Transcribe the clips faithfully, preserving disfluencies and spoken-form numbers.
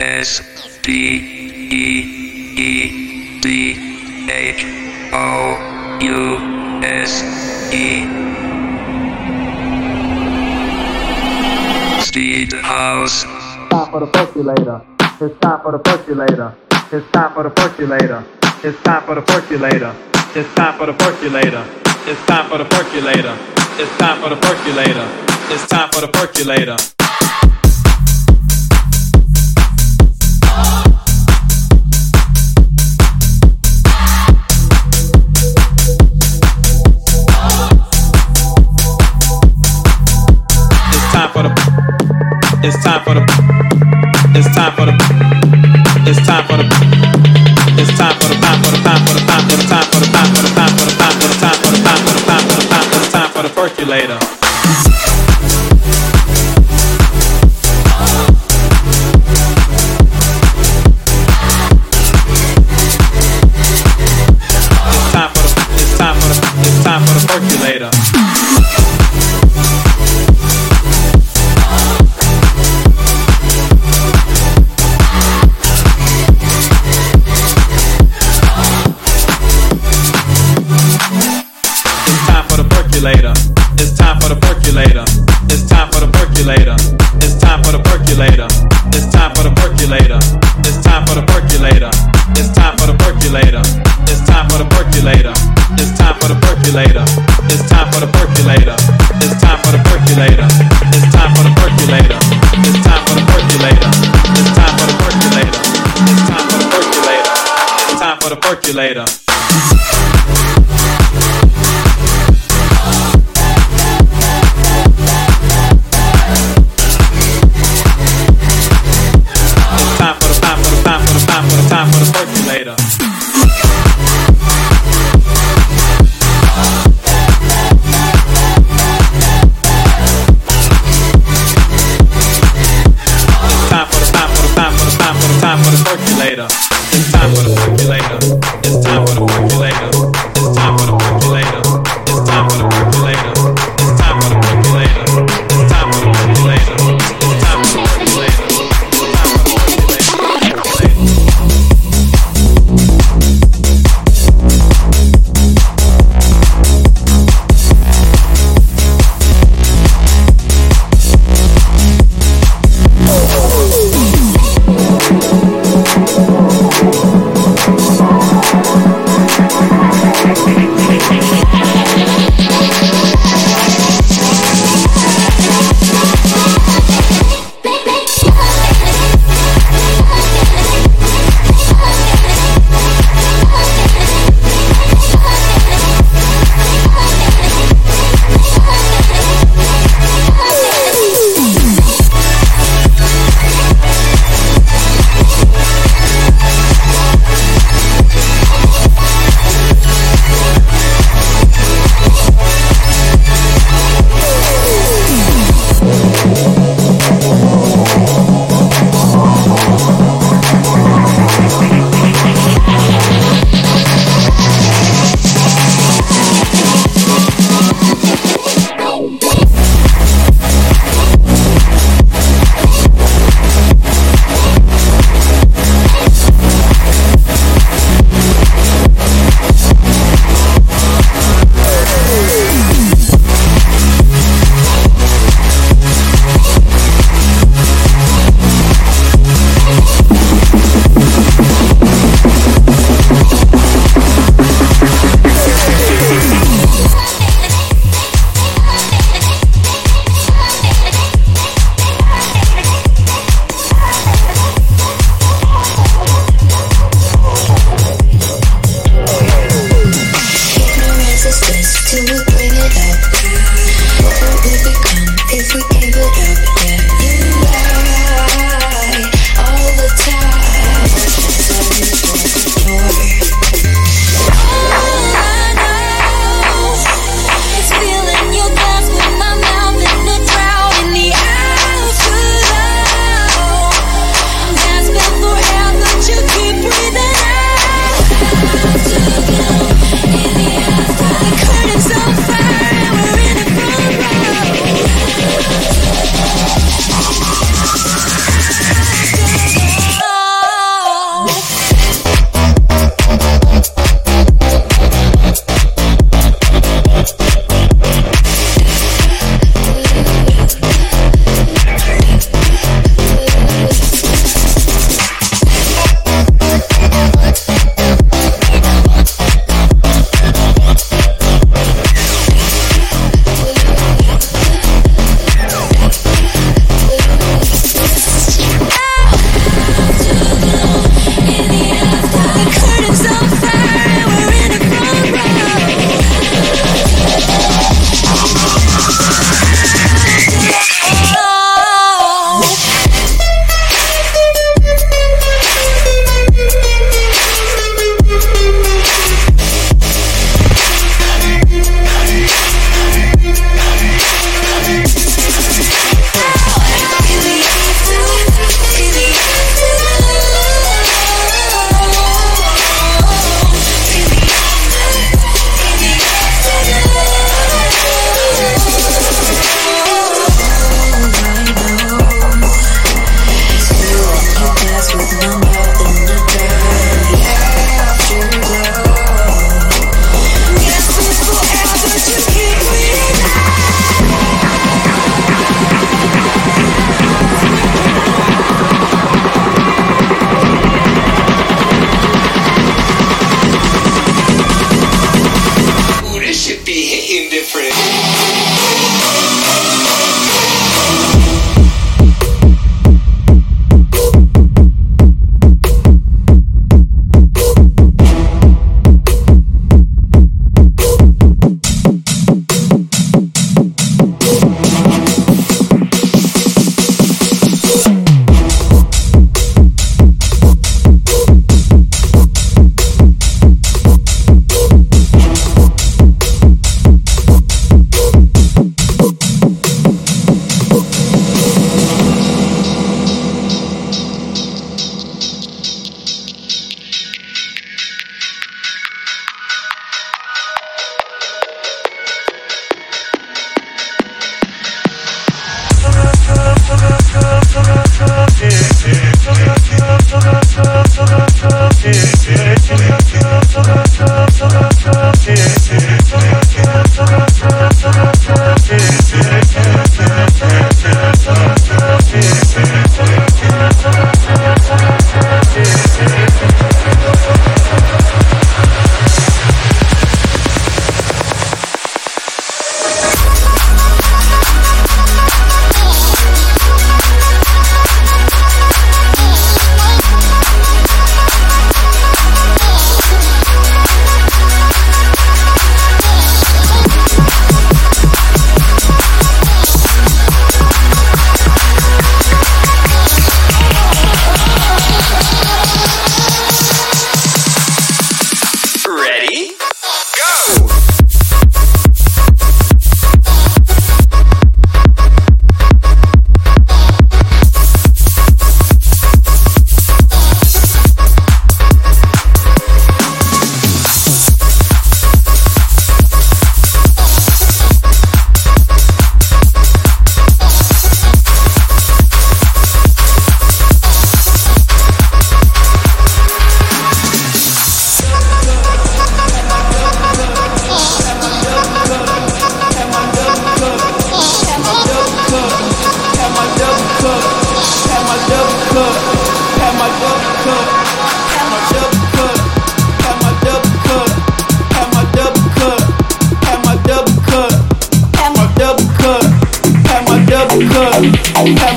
S D E E D H O U S E Speed House. Time for the percolator. It's time for the percolator. It's time for the percolator. It's time for the percolator. It's time for the percolator. It's time for the percolator. It's time for the percolator. It's time for the percolator. It's time for the It's time for the It's time for the It's time for the time for the time for the time for the time for the time for the time for the time for the time for the time for the time for the time for the time for the percolator. It's time for the It's time for the It's time for the percolator. It's time for the percolator. It's time for the percolator. It's time for the percolator. It's time for the percolator. It's time for the percolator. It's time for the percolator. It's time for the percolator. It's time for the percolator. It's time for the percolator. It's time for the percolator. It's time for the percolator. It's time for the percolator. It's time for the percolator. It's time for the percolator. It's time for the percolator. Time for the time for the percolator. It's time for the time for the time for the time for the time for the percolator. It's time for the percolator. It's time for the percolator. It's time for the percolator. It's time for the percolator. It's time for the percolator. It's time for the percolator. It's time for the percolator. It's time for the percolator.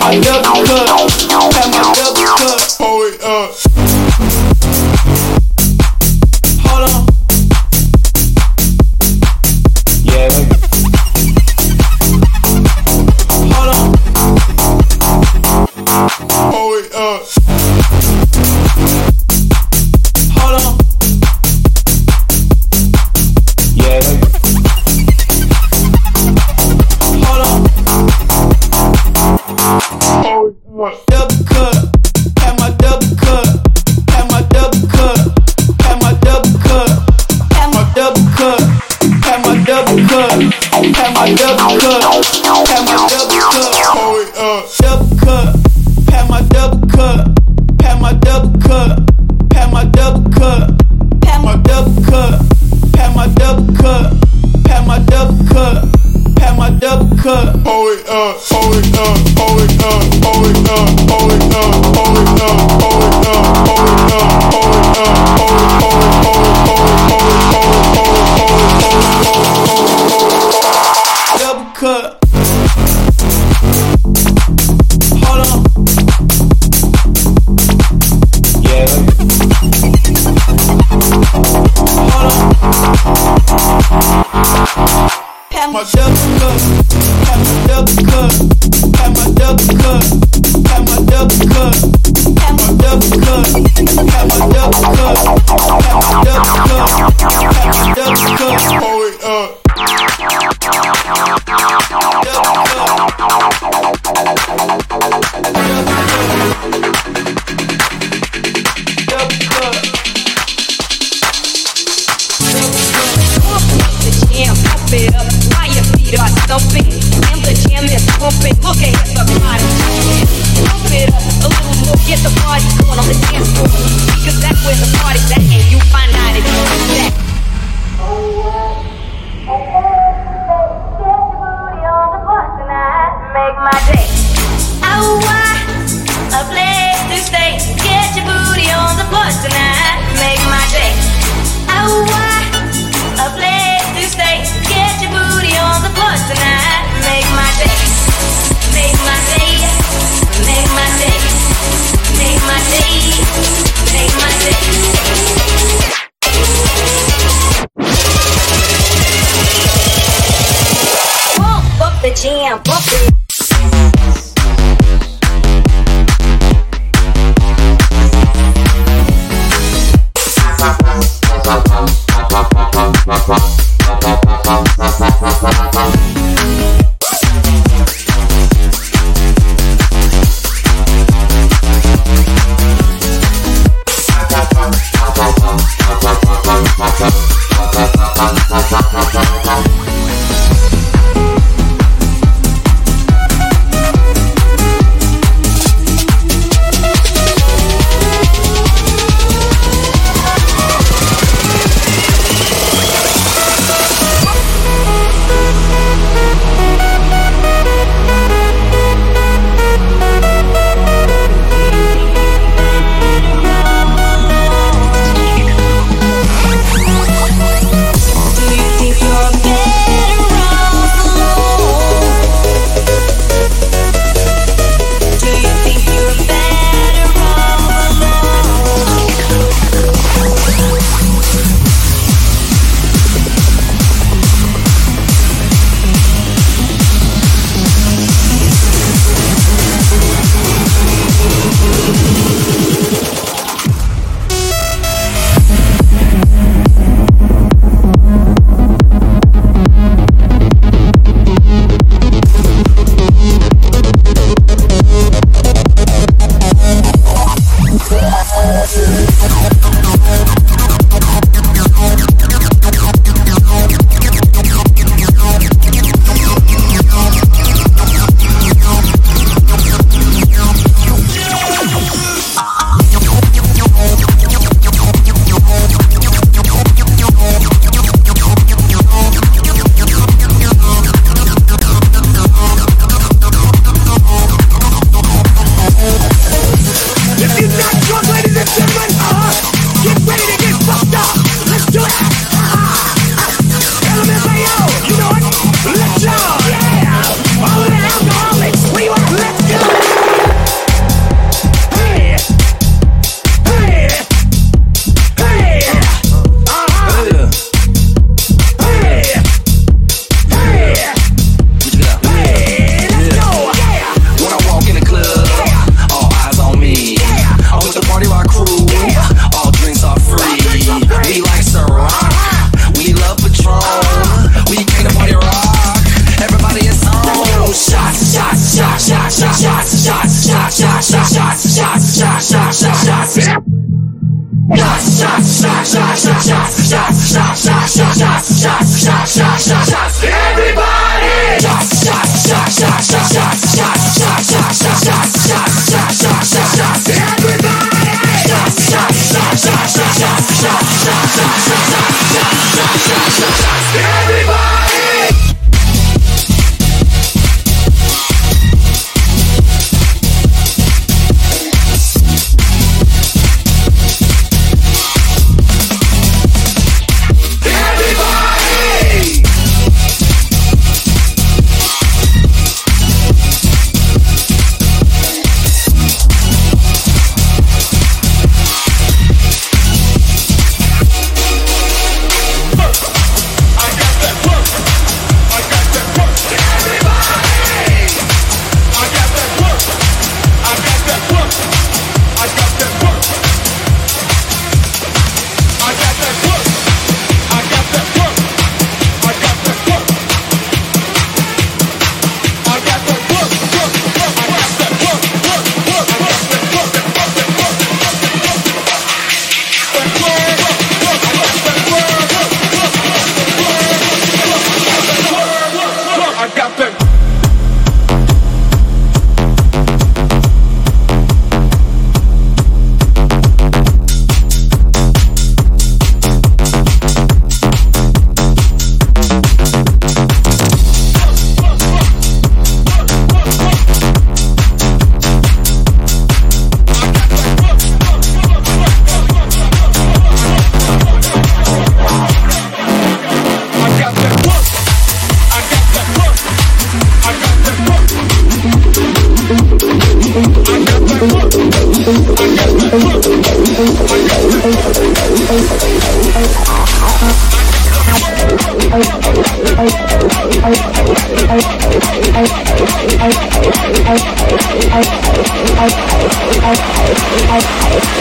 my double cup, have my double cup. Hold it up. Hold on. Yeah. Hold on. Hold it up. Hold on. Yeah. Hold on. Hold it up. Double cup. Have my double cup. Have my double cup. Have my double cup. Have my double cup. Have my double cup. Have my double cup. Have my double cup. Hold it up. Double cup. Have my double cup. Have my double cup. Have my double cup. Have my double cup. Have my double cup. Have my double cup. Have my double cup. Hold it up. Hold it up. Hold it up. Hold it up. Hold it up. Hold it up. Hold it up. Hold it up. Hold it up. Hold it. Hold it. Hold it. Hold it. Hold it. Hold it. Double cup. Hold on. Yeah. Hold on. Have my double cup. Have my double cup. Have my double cup. Have my double cup. Have my double cup. Have my double cup. Have my double cup. Have my double cup. Hold it up. Thumping, and the jam is pumping. Look ahead, the party. Pump it up a little more, get the party going on the dance floor. Because that's where the party's at, and you find out if you do that. Make my day. Oh, a place to stay. Get your booty on the floor tonight. Make my day. Oh, a place to stay. Get your booty on the floor tonight. Make my day. Make my day. Make my day. Make my day. Make my day. Pump up the jam, pump it.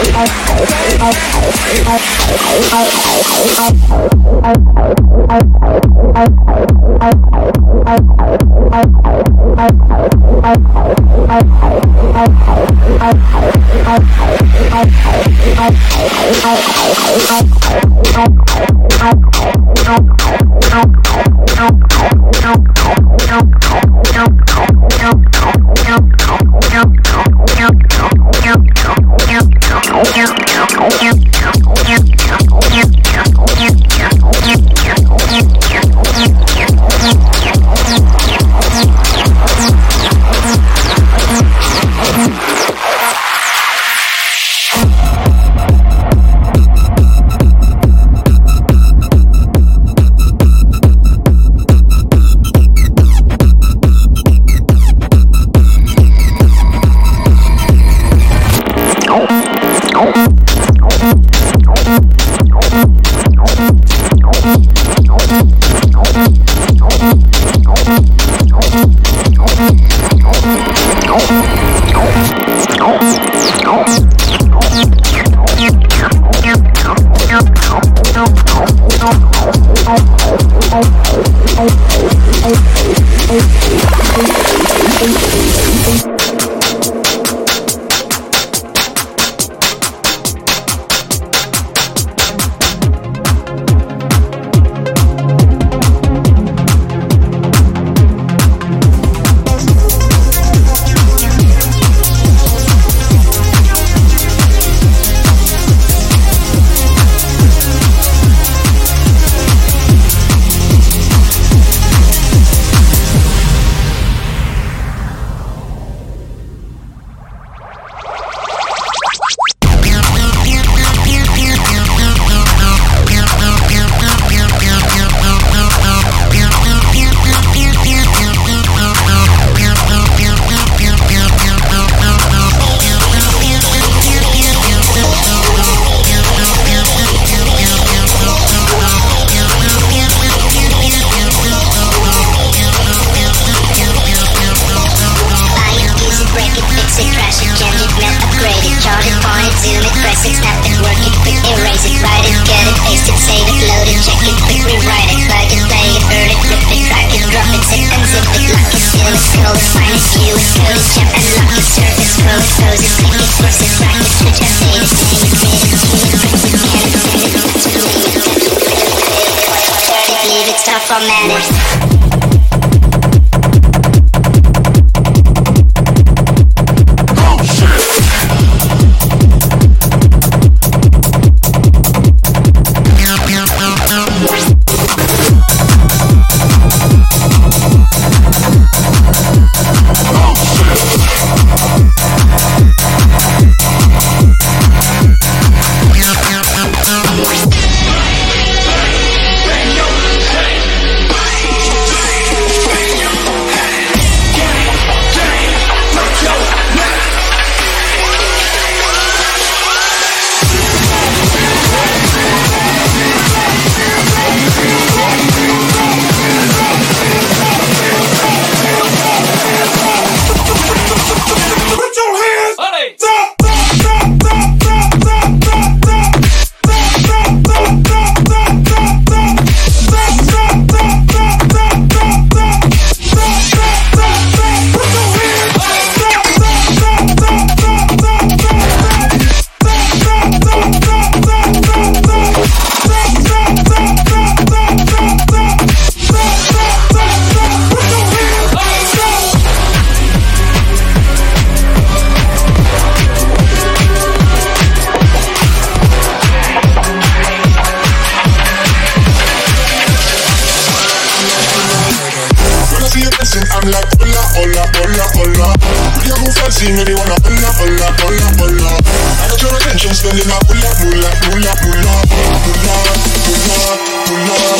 See me, they wanna pull up, pull up, pull up, pull up. I got your attention, spending up, pull up, pull up, pull up, pull up, pull up, pull up, pull up.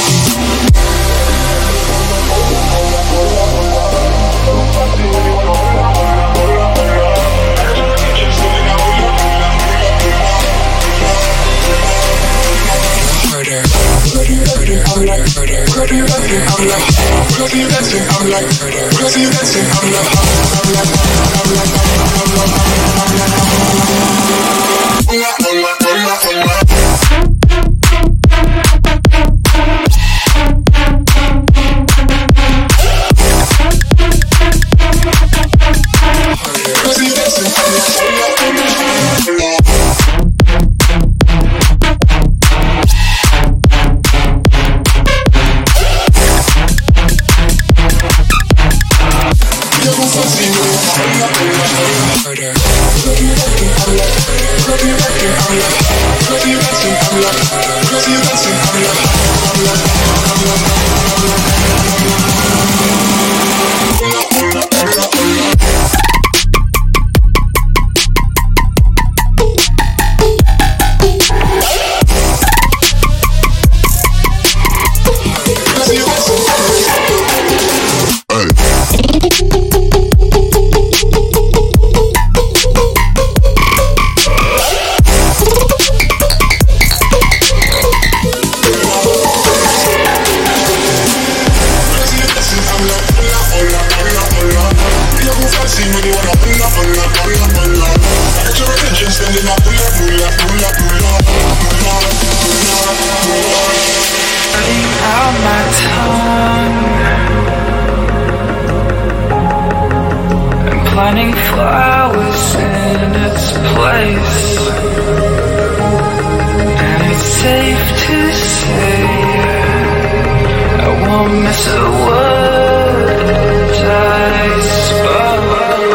Murder, murder, murder, murder, murder, murder, murder. I'm like, what are you dancing? I'm like, what are you dancing? I'm like, I'm like, I'm like, I'm like, I'm like, I'm like, I'm like. Planting flowers in its place, and it's safe to say I won't miss a word I spoke.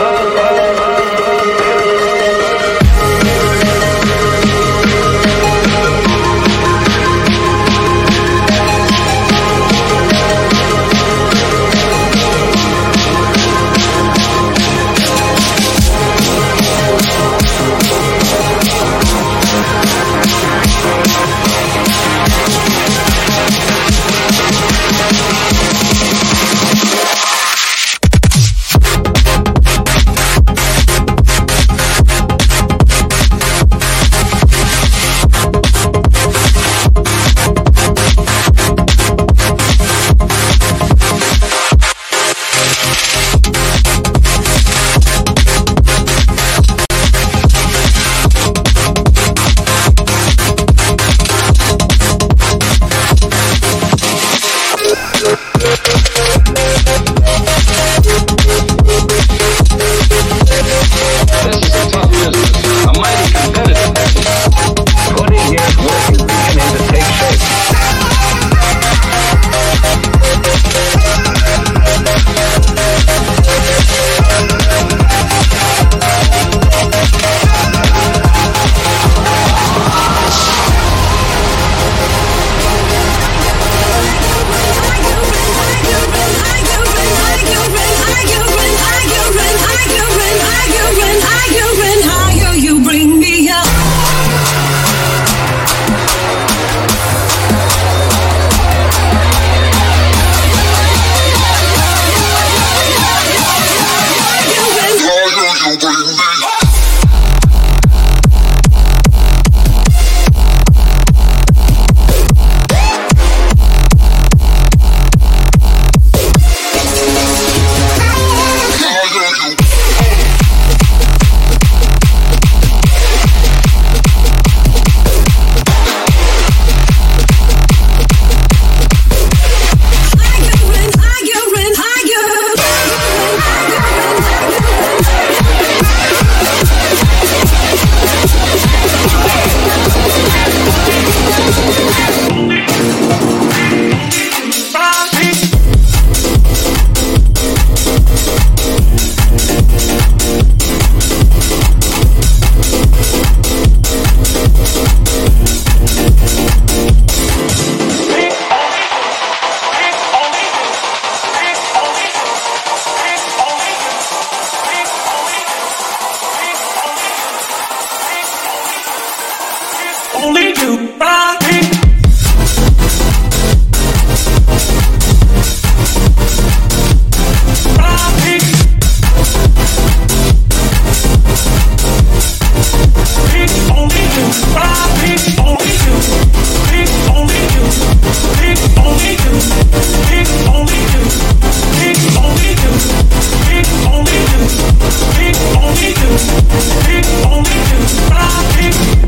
Only you, Bobby. Bobby. It's only you, Bobby. Only you. It's only you. It's only you. It's only you. It's only you. It's only you. It's only you. It's only you, Bobby.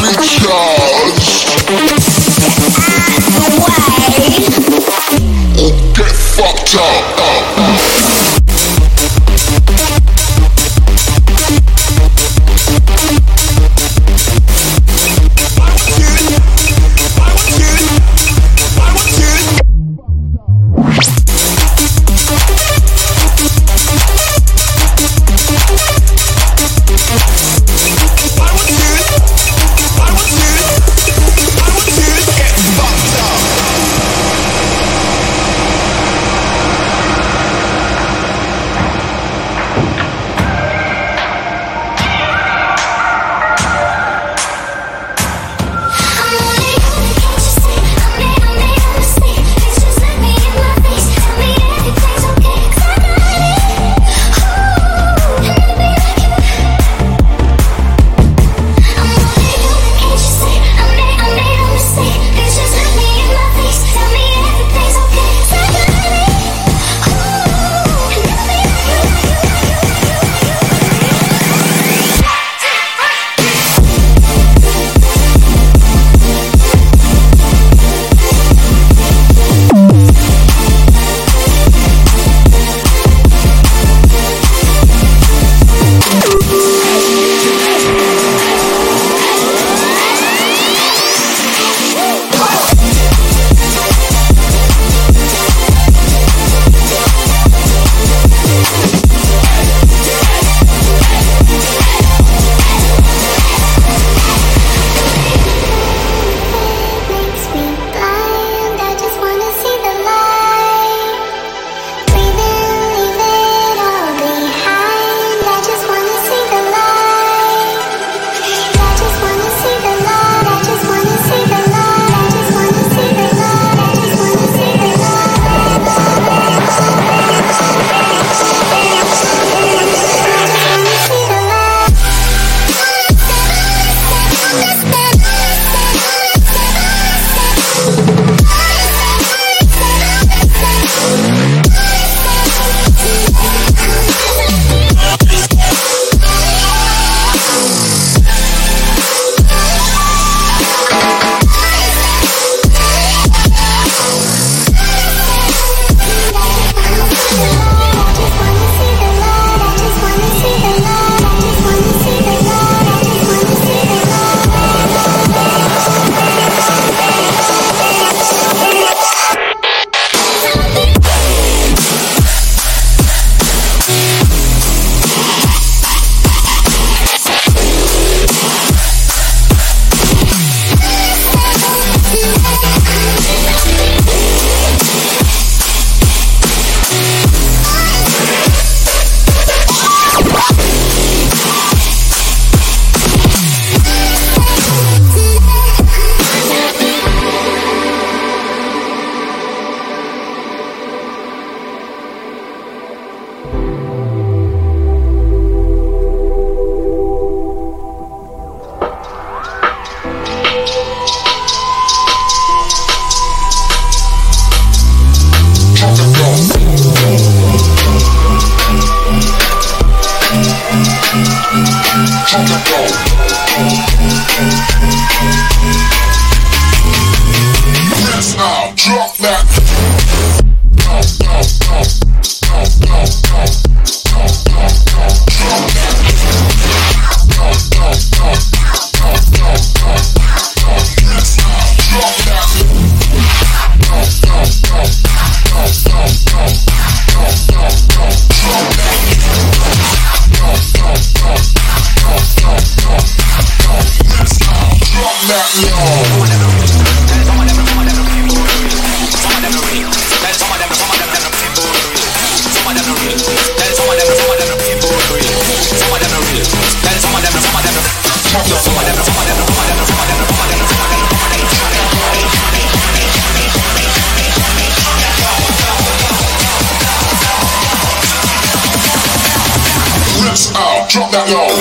Drop that low.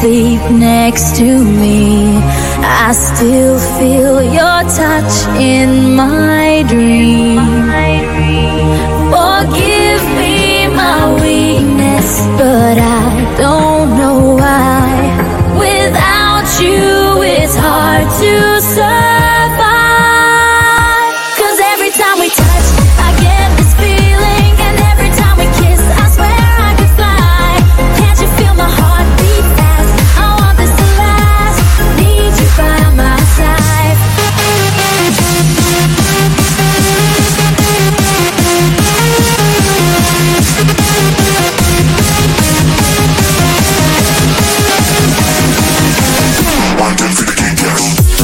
sleep next to me, I still feel your touch in my dream. Forgive me my weakness, but I don't know why. Without you, it's hard to survive. 'Cause every time we touch, I get this feeling, and every time we kiss, I swear I could fly. Can't you feel my heart beat fast? I want this to last. Need you by my side. Wanted for the king, yes.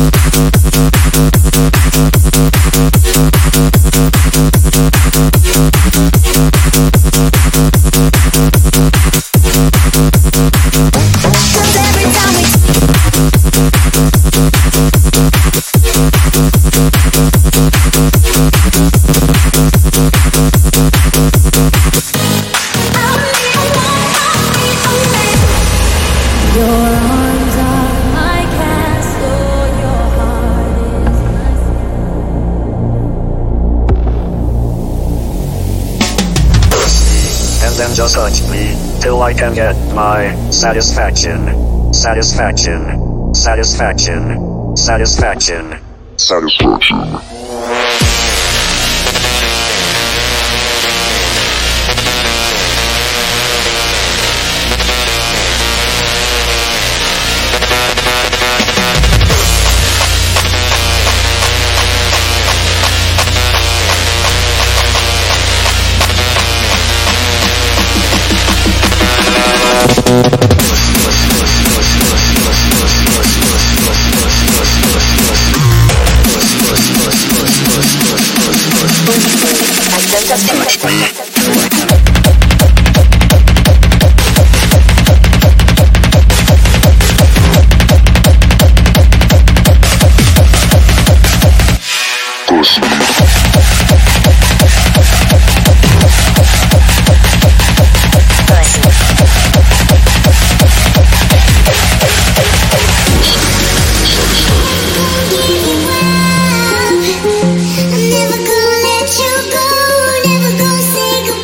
Then just touch me till I can get my satisfaction. Satisfaction. Satisfaction. Satisfaction. Satisfaction. Never gonna let you go, never gonna say goodbye.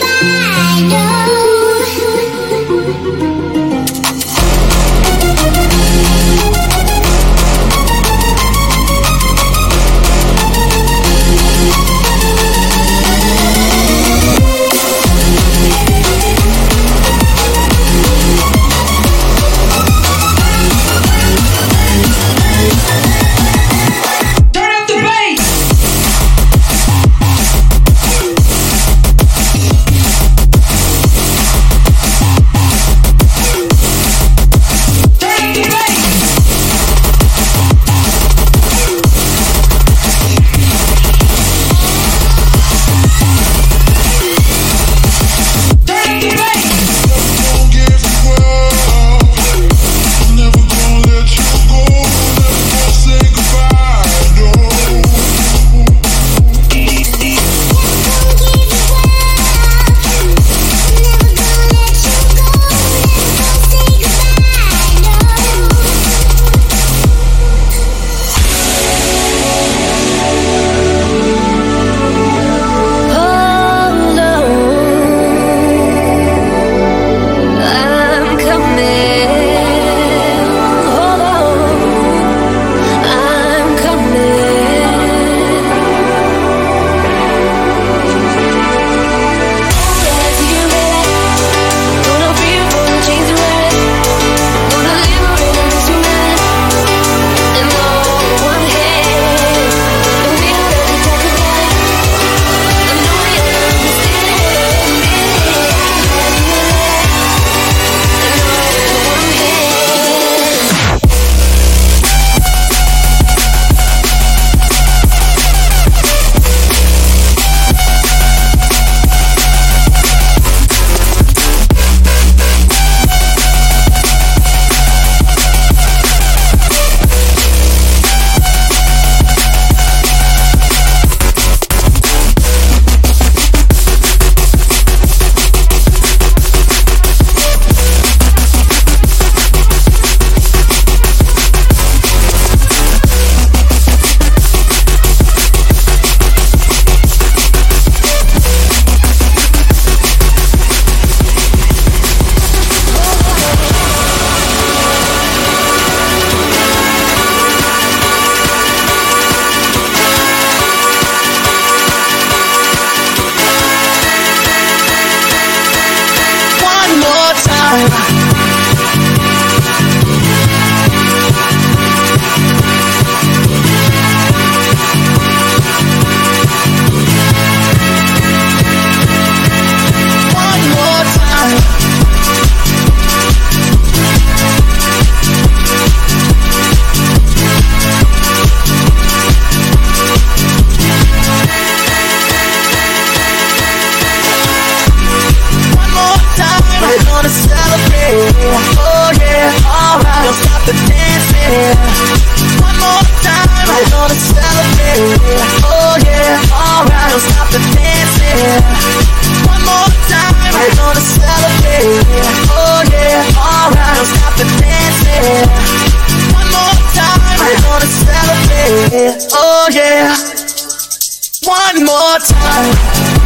time. One more time. We're gonna celebrate, oh yeah, alright. Don't stop the dancing. One more time. We're gonna celebrate, oh yeah, alright. Don't stop the dancing. One more time. We're gonna celebrate, oh yeah, alright. Don't stop the dancing. One more time. We're gonna celebrate, oh yeah. One more time.